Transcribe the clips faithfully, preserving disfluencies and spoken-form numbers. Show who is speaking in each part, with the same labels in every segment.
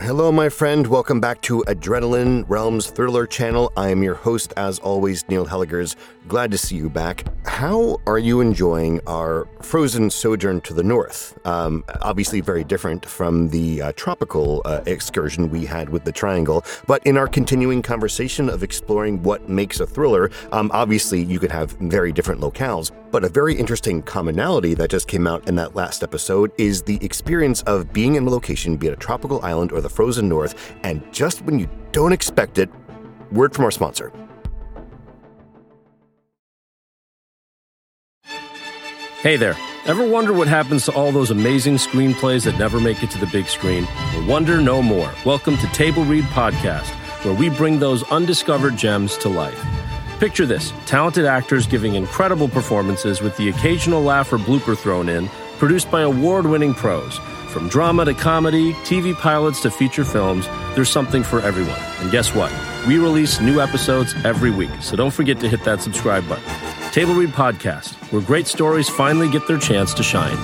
Speaker 1: Hello, my friend. Welcome back to Adrenaline Realms Thriller channel. I am your host, as always, Neil Helligers. Glad to see you back. How are you enjoying our frozen sojourn to the north? Um, obviously very different from the uh, tropical uh, excursion we had with the Triangle, but in our continuing conversation of exploring what makes a thriller, um, obviously you could have very different locales, but a very interesting commonality that just came out in that last episode is the experience of being in a location, be it a tropical island or the frozen north, and just when you don't expect it, word from our sponsor.
Speaker 2: Hey there. Ever wonder what happens to all those amazing screenplays that never make it to the big screen? Well, wonder no more. Welcome to Table Read Podcast, where we bring those undiscovered gems to life. Picture this, talented actors giving incredible performances with the occasional laugh or blooper thrown in, produced by award-winning pros. From drama to comedy, T V pilots to feature films, there's something for everyone. And guess what? We release new episodes every week, so don't forget to hit that subscribe button. Table Read Podcast, where great stories finally get their chance to shine.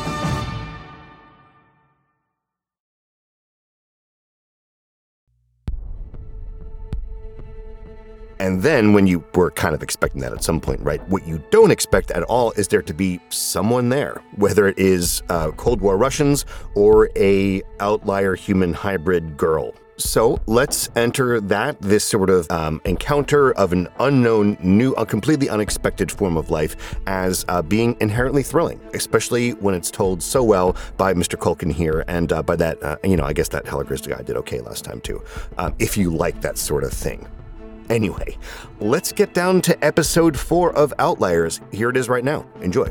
Speaker 1: And then when you were kind of expecting that at some point, right, what you don't expect at all is there to be someone there, whether it is uh, Cold War Russians or a outlier human hybrid girl. So let's enter that, this sort of um, encounter of an unknown, new, a completely unexpected form of life as uh, being inherently thrilling, especially when it's told so well by Mister Culkin here, and uh, by that, uh, you know, I guess that Helligers guy did okay last time too, um, if you like that sort of thing. Anyway, let's get down to episode four of Outliers. Here it is right now. Enjoy.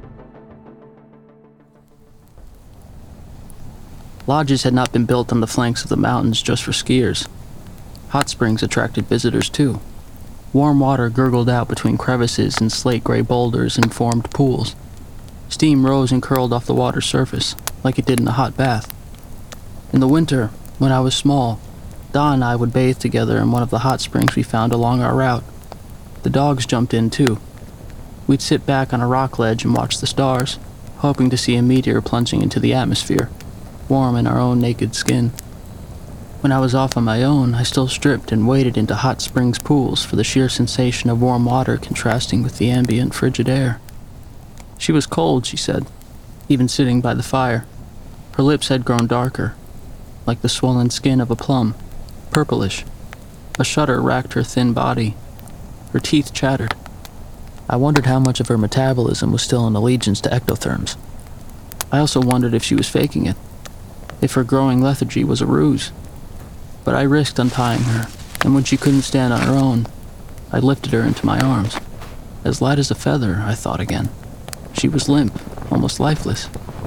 Speaker 3: Lodges had not been built on the flanks of the mountains just for skiers. Hot springs attracted visitors too. Warm water gurgled out between crevices and slate-gray boulders and formed pools. Steam rose and curled off the water's surface, like it did in a hot bath. In the winter, when I was small, Da and I would bathe together in one of the hot springs we found along our route. The dogs jumped in too. We'd sit back on a rock ledge and watch the stars, hoping to see a meteor plunging into the atmosphere, warm in our own naked skin. When I was off on my own, I still stripped and waded into hot springs pools for the sheer sensation of warm water contrasting with the ambient frigid air. She was cold, she said, even sitting by the fire. Her lips had grown darker, like the swollen skin of a plum, purplish. A shudder racked her thin body. Her teeth chattered. I wondered how much of her metabolism was still in allegiance to ectotherms. I also wondered if she was faking it, if her growing lethargy was a ruse. But I risked untying her, and when she couldn't stand on her own, I lifted her into my arms. As light as a feather, I thought again. She was limp, almost lifeless.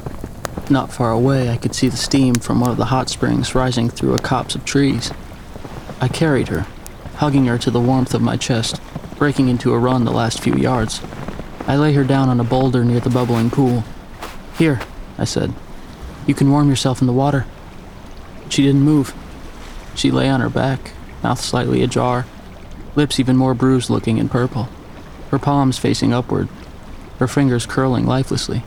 Speaker 3: Not far away, I could see the steam from one of the hot springs rising through a copse of trees. I carried her, hugging her to the warmth of my chest, breaking into a run the last few yards. I lay her down on a boulder near the bubbling pool. "Here," I said. "You can warm yourself in the water." She didn't move. She lay on her back, mouth slightly ajar, lips even more bruised-looking and purple, her palms facing upward, her fingers curling lifelessly.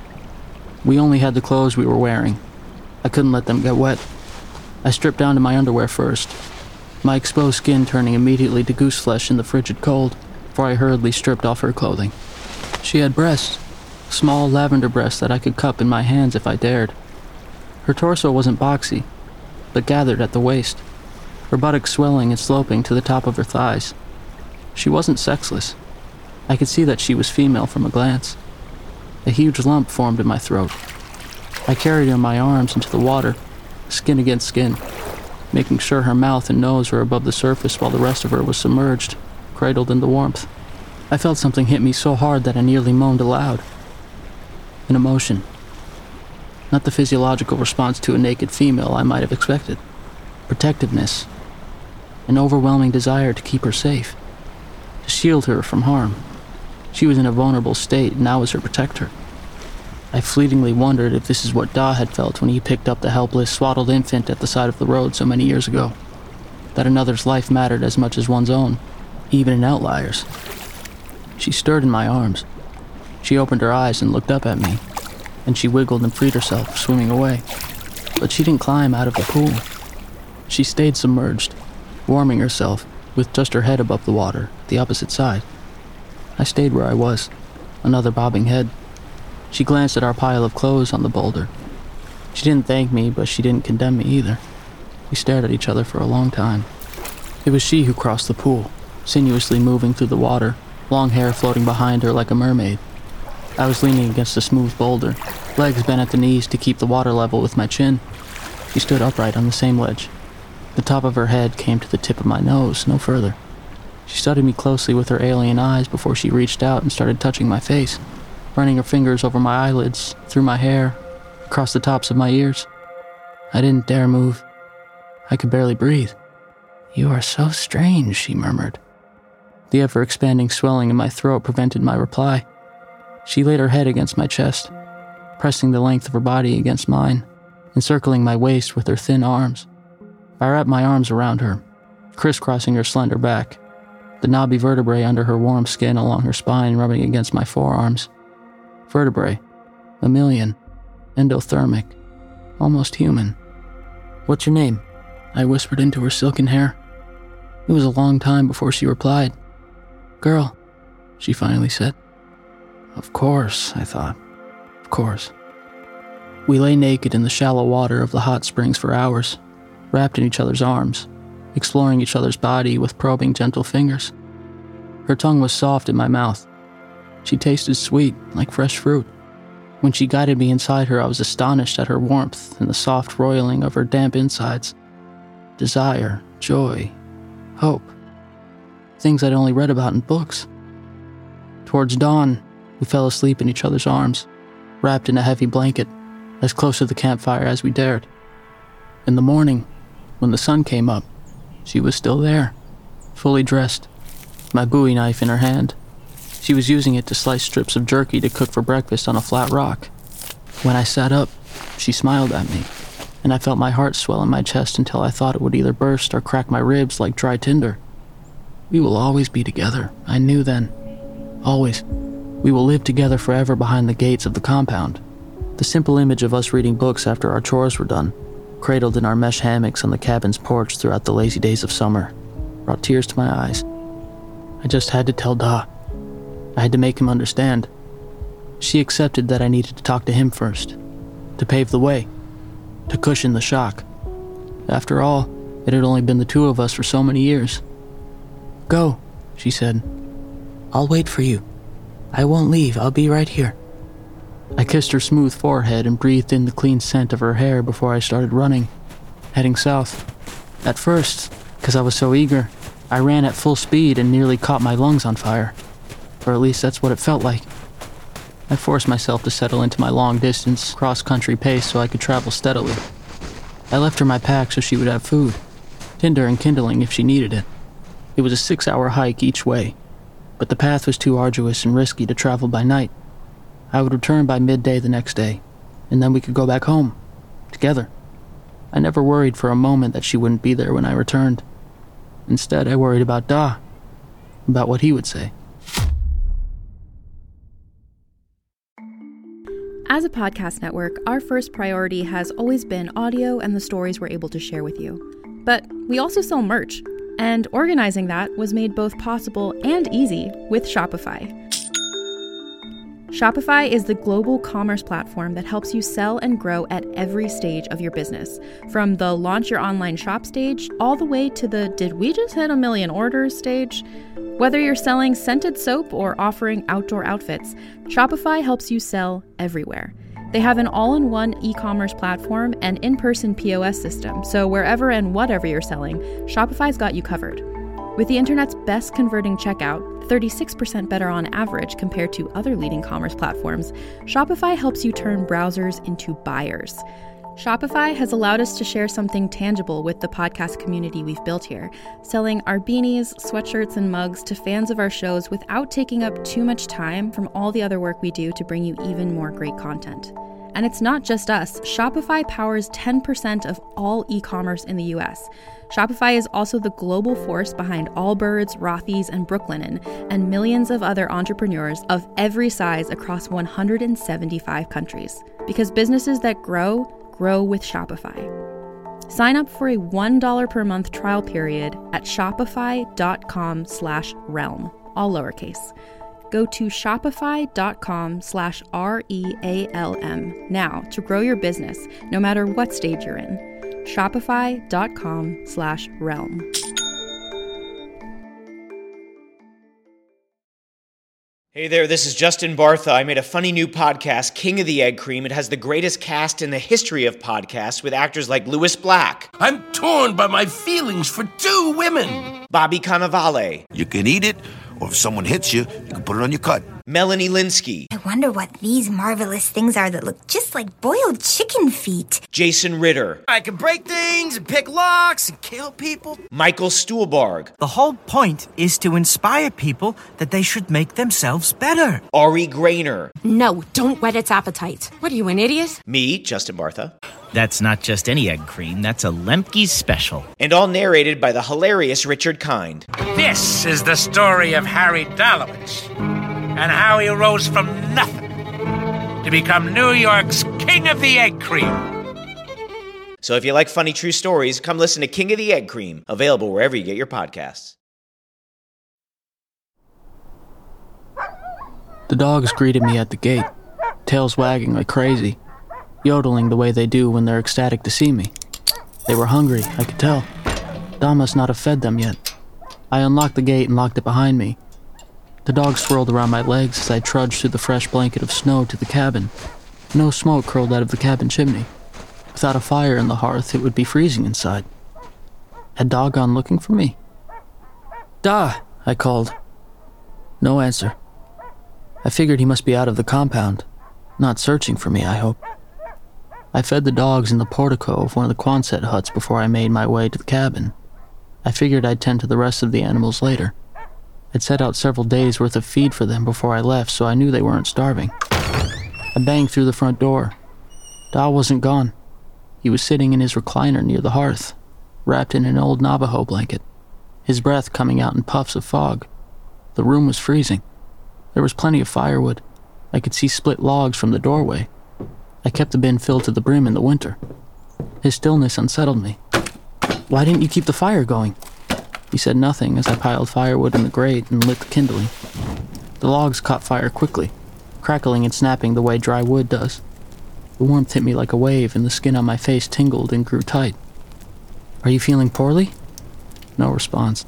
Speaker 3: We only had the clothes we were wearing. I couldn't let them get wet. I stripped down to my underwear first, my exposed skin turning immediately to goose flesh in the frigid cold, before I hurriedly stripped off her clothing. She had breasts, small lavender breasts that I could cup in my hands if I dared. Her torso wasn't boxy, but gathered at the waist, her buttocks swelling and sloping to the top of her thighs. She wasn't sexless. I could see that she was female from a glance. A huge lump formed in my throat. I carried her in my arms into the water, skin against skin, making sure her mouth and nose were above the surface while the rest of her was submerged, cradled in the warmth. I felt something hit me so hard that I nearly moaned aloud. An emotion. Not the physiological response to a naked female I might have expected. Protectiveness. An overwhelming desire to keep her safe. To shield her from harm. She was in a vulnerable state, and I was her protector. I fleetingly wondered if this is what Da had felt when he picked up the helpless, swaddled infant at the side of the road so many years ago. That another's life mattered as much as one's own, even in Outliers. She stirred in my arms. She opened her eyes and looked up at me, and she wiggled and freed herself, swimming away. But she didn't climb out of the pool. She stayed submerged, warming herself, with just her head above the water, the opposite side. I stayed where I was, another bobbing head. She glanced at our pile of clothes on the boulder. She didn't thank me, but she didn't condemn me either. We stared at each other for a long time. It was she who crossed the pool, sinuously moving through the water, long hair floating behind her like a mermaid. I was leaning against a smooth boulder, legs bent at the knees to keep the water level with my chin. She stood upright on the same ledge. The top of her head came to the tip of my nose, no further. She studied me closely with her alien eyes before she reached out and started touching my face, running her fingers over my eyelids, through my hair, across the tops of my ears. I didn't dare move. I could barely breathe. "You are so strange," she murmured. The ever-expanding swelling in my throat prevented my reply. She laid her head against my chest, pressing the length of her body against mine, encircling my waist with her thin arms. I wrapped my arms around her, crisscrossing her slender back, the knobby vertebrae under her warm skin along her spine rubbing against my forearms. Vertebrae, mammalian, endothermic, almost human. "What's your name?" I whispered into her silken hair. It was a long time before she replied. "Girl," she finally said. Of course, I thought. Of course. We lay naked in the shallow water of the hot springs for hours, wrapped in each other's arms, exploring each other's body with probing, gentle fingers. Her tongue was soft in my mouth. She tasted sweet, like fresh fruit. When she guided me inside her, I was astonished at her warmth and the soft roiling of her damp insides. Desire, joy, hope. Things I'd only read about in books. Towards dawn, we fell asleep in each other's arms, wrapped in a heavy blanket, as close to the campfire as we dared. In the morning, when the sun came up, she was still there, fully dressed, my Bowie knife in her hand. She was using it to slice strips of jerky to cook for breakfast on a flat rock. When I sat up, she smiled at me, and I felt my heart swell in my chest until I thought it would either burst or crack my ribs like dry tinder. We will always be together, I knew then. Always. We will live together forever behind the gates of the compound. The simple image of us reading books after our chores were done, cradled in our mesh hammocks on the cabin's porch throughout the lazy days of summer, brought tears to my eyes. I just had to tell Da. I had to make him understand. She accepted that I needed to talk to him first, to pave the way, to cushion the shock. After all, it had only been the two of us for so many years. "Go," she said. "I'll wait for you. I won't leave, I'll be right here." I kissed her smooth forehead and breathed in the clean scent of her hair before I started running, heading south. At first, because I was so eager, I ran at full speed and nearly caught my lungs on fire. Or at least that's what it felt like. I forced myself to settle into my long-distance, cross-country pace so I could travel steadily. I left her my pack so she would have food, tinder and kindling if she needed it. It was a six-hour hike each way, but the path was too arduous and risky to travel by night. I would return by midday the next day, and then we could go back home, together. I never worried for a moment that she wouldn't be there when I returned. Instead, I worried about Da, about what he would say.
Speaker 4: As a podcast network, our first priority has always been audio and the stories we're able to share with you. But we also sell merch, and organizing that was made both possible and easy with Shopify. Shopify is the global commerce platform that helps you sell and grow at every stage of your business, from the launch your online shop stage all the way to the did we just hit a million orders stage. Whether you're selling scented soap or offering outdoor outfits, Shopify helps you sell everywhere. They have an all-in-one e-commerce platform and in-person P O S system, so wherever and whatever you're selling, Shopify's got you covered. With the internet's best converting checkout, thirty-six percent better on average compared to other leading commerce platforms, Shopify helps you turn browsers into buyers. Shopify has allowed us to share something tangible with the podcast community we've built here, selling our beanies, sweatshirts, and mugs to fans of our shows without taking up too much time from all the other work we do to bring you even more great content. And it's not just us. Shopify powers ten percent of all e-commerce in the U S. Shopify is also the global force behind Allbirds, Rothy's, and Brooklinen, and millions of other entrepreneurs of every size across one hundred seventy-five countries. Because businesses that grow, grow with Shopify. Sign up for a one dollar per month trial period at shopify.com slash realm, all lowercase. Go to shopify.com slash R E A L M now to grow your business, no matter what stage you're in. Shopify.com slash realm.
Speaker 5: Hey there, this is Justin Bartha. I made a funny new podcast, King of the Egg Cream. It has the greatest cast in the history of podcasts with actors like Louis Black.
Speaker 6: I'm torn by my feelings for two women.
Speaker 5: Bobby Cannavale.
Speaker 7: You can eat it, or if someone hits you, you can put it on your cut.
Speaker 5: Melanie Linsky.
Speaker 8: I wonder what these marvelous things are that look just like boiled chicken feet.
Speaker 5: Jason Ritter.
Speaker 9: I can break things and pick locks and kill people.
Speaker 5: Michael Stuhlbarg.
Speaker 9: The whole point is to inspire people that they should make themselves better.
Speaker 5: Ari Grainer.
Speaker 10: No, don't whet its appetite. What are you, an idiot?
Speaker 5: Me, Justin Bartha.
Speaker 11: That's not just any egg cream, that's a Lemke's special.
Speaker 5: And all narrated by the hilarious Richard Kind.
Speaker 6: This is the story of Harry Dalowitz and how he rose from nothing to become New York's King of the Egg Cream.
Speaker 5: So if you like funny true stories, come listen to King of the Egg Cream, available wherever you get your podcasts.
Speaker 3: The dogs greeted me at the gate, tails wagging like crazy, yodeling the way they do when they're ecstatic to see me. They were hungry, I could tell. Dom must not have fed them yet. I unlocked the gate and locked it behind me. The dogs swirled around my legs as I trudged through the fresh blanket of snow to the cabin. No smoke curled out of the cabin chimney. Without a fire in the hearth, it would be freezing inside. Had Da gone looking for me? Da, I called. No answer. I figured he must be out of the compound, not searching for me, I hope. I fed the dogs in the portico of one of the Quonset huts before I made my way to the cabin. I figured I'd tend to the rest of the animals later. I'd set out several days' worth of feed for them before I left, so I knew they weren't starving. I banged through the front door. Da wasn't gone. He was sitting in his recliner near the hearth, wrapped in an old Navajo blanket, his breath coming out in puffs of fog. The room was freezing. There was plenty of firewood. I could see split logs from the doorway. I kept the bin filled to the brim in the winter. His stillness unsettled me. Why didn't you keep the fire going? He said nothing as I piled firewood in the grate and lit the kindling. The logs caught fire quickly, crackling and snapping the way dry wood does. The warmth hit me like a wave and the skin on my face tingled and grew tight. Are you feeling poorly? No response.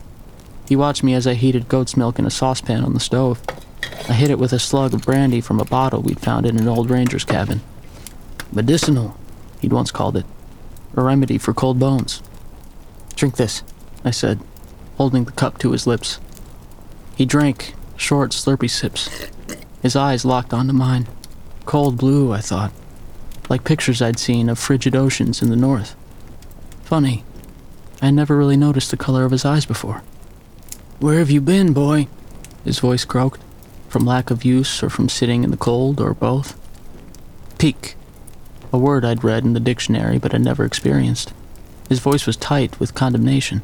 Speaker 3: He watched me as I heated goat's milk in a saucepan on the stove. I hit it with a slug of brandy from a bottle we'd found in an old ranger's cabin. Medicinal, he'd once called it. A remedy for cold bones. Drink this, I said, holding the cup to his lips. He drank, short, slurpy sips. His eyes locked onto mine. Cold blue, I thought. Like pictures I'd seen of frigid oceans in the north. Funny, I never really noticed the color of his eyes before. Where have you been, boy? His voice croaked, from lack of use or from sitting in the cold or both. Peak, a word I'd read in the dictionary but had never experienced. His voice was tight with condemnation.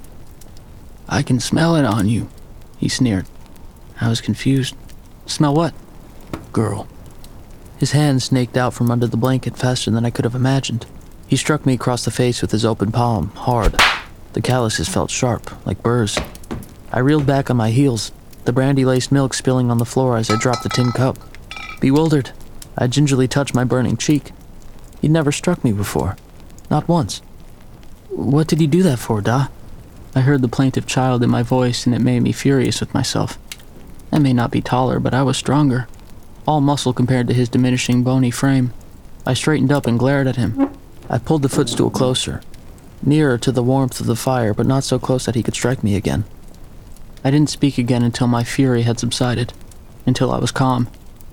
Speaker 3: I can smell it on you, he sneered. I was confused. Smell what? Girl. His hand snaked out from under the blanket faster than I could have imagined. He struck me across the face with his open palm, hard. The calluses felt sharp, like burrs. I reeled back on my heels, the brandy-laced milk spilling on the floor as I dropped the tin cup. Bewildered, I gingerly touched my burning cheek. He'd never struck me before. Not once. What did he do that for, Da? I heard the plaintive child in my voice, and it made me furious with myself. I may not be taller, but I was stronger. All muscle compared to his diminishing bony frame. I straightened up and glared at him. I pulled the footstool closer, nearer to the warmth of the fire, but not so close that he could strike me again. I didn't speak again until my fury had subsided, until I was calm.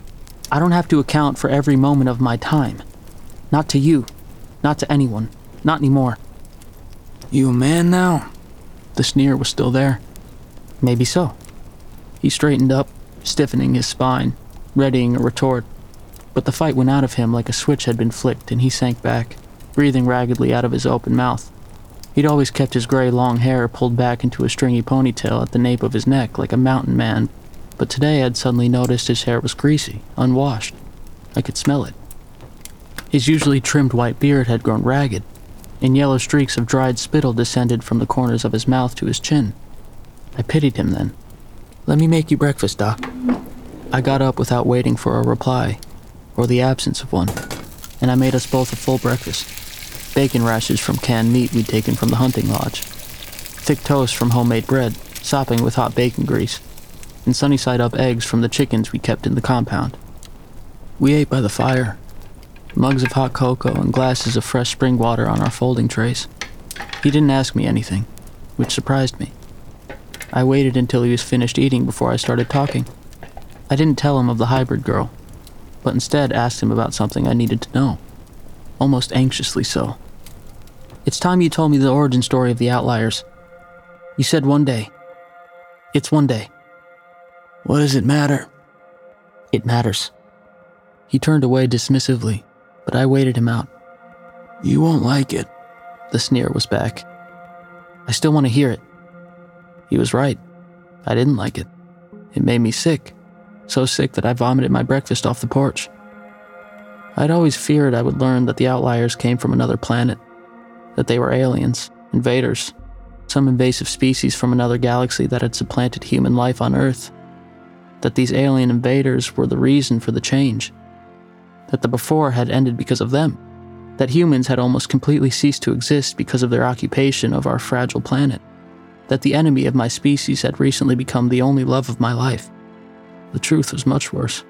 Speaker 3: I don't have to account for every moment of my time. Not to you, not to anyone, not anymore. You a man now? The sneer was still there. Maybe so. He straightened up, stiffening his spine, readying a retort. But the fight went out of him like a switch had been flicked, and he sank back, breathing raggedly out of his open mouth. He'd always kept his gray long hair pulled back into a stringy ponytail at the nape of his neck like a mountain man, but today I'd suddenly noticed his hair was greasy, unwashed. I could smell it. His usually trimmed white beard had grown ragged. and yellow streaks of dried spittle descended from the corners of his mouth to his chin. I pitied him then. "Let me make you breakfast, Doc." I got up without waiting for a reply, or the absence of one, and I made us both a full breakfast. Bacon rashers from canned meat we'd taken from the hunting lodge, thick toast from homemade bread, sopping with hot bacon grease, and sunny-side-up eggs from the chickens we kept in the compound. We ate by the fire, mugs of hot cocoa and glasses of fresh spring water on our folding trays. He didn't ask me anything, which surprised me. I waited until he was finished eating before I started talking. I didn't tell him of the hybrid girl, but instead asked him about something I needed to know, almost anxiously so. "It's time you told me the origin story of the Outliers. You said one day. It's one day." "What does it matter?" "It matters." He turned away dismissively, but I waited him out. "You won't like it." The sneer was back. "I still want to hear it." He was right. I didn't like it. It made me sick, so sick that I vomited my breakfast off the porch. I'd always feared I would learn that the Outliers came from another planet, that they were aliens, invaders, some invasive species from another galaxy that had supplanted human life on Earth, that these alien invaders were the reason for the change, that the before had ended because of them, that humans had almost completely ceased to exist because of their occupation of our fragile planet, that the enemy of my species had recently become the only love of my life. The truth was much worse.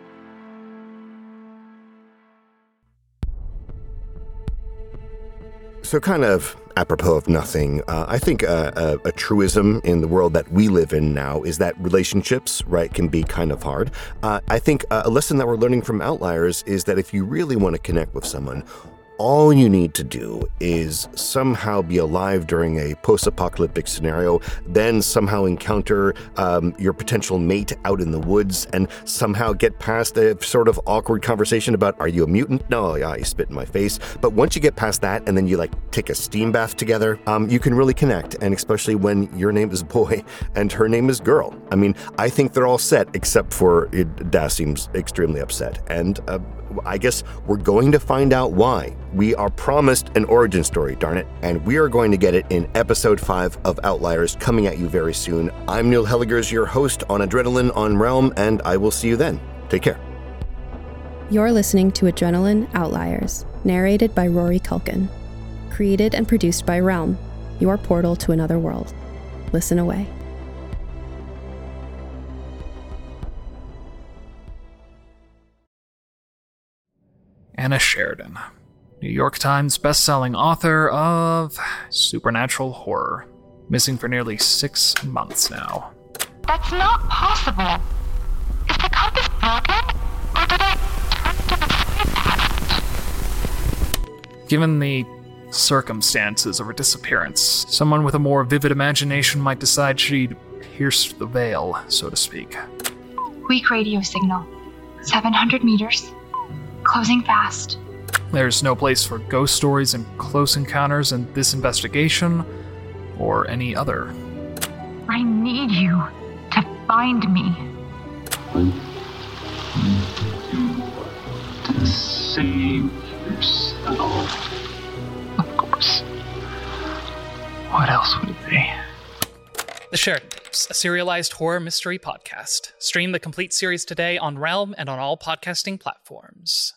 Speaker 1: So kind of apropos of nothing, uh, I think uh, a, a truism in the world that we live in now is that relationships, right, can be kind of hard. Uh, I think uh, a lesson that we're learning from Outliers is that if you really want to connect with someone, all you need to do is somehow be alive during a post-apocalyptic scenario, then somehow encounter um, your potential mate out in the woods, and somehow get past a sort of awkward conversation about, are you a mutant? No, yeah, you spit in my face. But once you get past that, and then you like take a steam bath together, um, you can really connect, and especially when your name is boy and her name is girl. I mean, I think they're all set, except for it, Das seems extremely upset, and uh, I guess we're going to find out why. We are promised an origin story, darn it, and we are going to get it in episode five of Outliers, coming at you very soon. I'm Neil Helligers, your host on Adrenaline on Realm, and I will see you then. Take care.
Speaker 12: You're listening to Adrenaline Outliers, narrated by Rory Culkin. Created and produced by Realm, your portal to another world. Listen away.
Speaker 13: Anna Sheridan, New York Times bestselling author of supernatural horror, missing for nearly six months now.
Speaker 14: That's not possible. Is the compass broken, or did I turn to the side?
Speaker 13: Given the circumstances of her disappearance, someone with a more vivid imagination might decide she'd pierced the veil, so to speak.
Speaker 14: Weak radio signal. seven hundred meters. Closing fast.
Speaker 13: There's no place for ghost stories and close encounters in this investigation, or any other.
Speaker 14: I need you to find me.
Speaker 15: To save yourself.
Speaker 13: Of course. What else would it be?
Speaker 16: The Sheridan Tapes, a serialized horror mystery podcast. Stream the complete series today on Realm and on all podcasting platforms.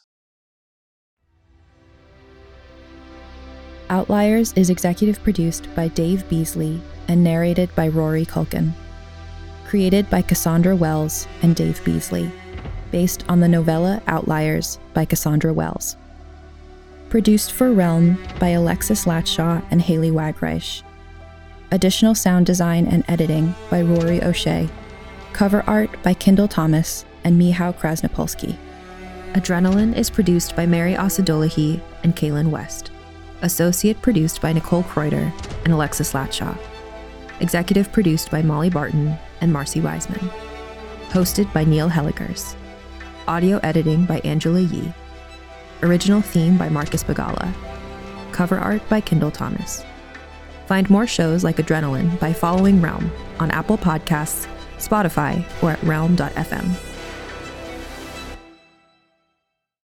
Speaker 12: Outliers is executive produced by Dave Beasley and narrated by Rory Culkin. Created by Cassandra Wells and Dave Beasley. Based on the novella Outliers by Cassandra Wells. Produced for Realm by Alexis Latshaw and Haley Wagreich. Additional sound design and editing by Rory O'Shea. Cover art by Kendall Thomas and Michał Krasnopolski. Adrenaline is produced by Mary Osadolahi and Kaylin West. Associate produced by Nicole Kreuter and Alexis Latshaw. Executive produced by Molly Barton and Marcy Wiseman. Hosted by Neil Helligers. Audio editing by Angela Yee. Original theme by Marcus Bagala. Cover art by Kendall Thomas. Find more shows like Adrenaline by following Realm on Apple Podcasts, Spotify, or at realm dot f m.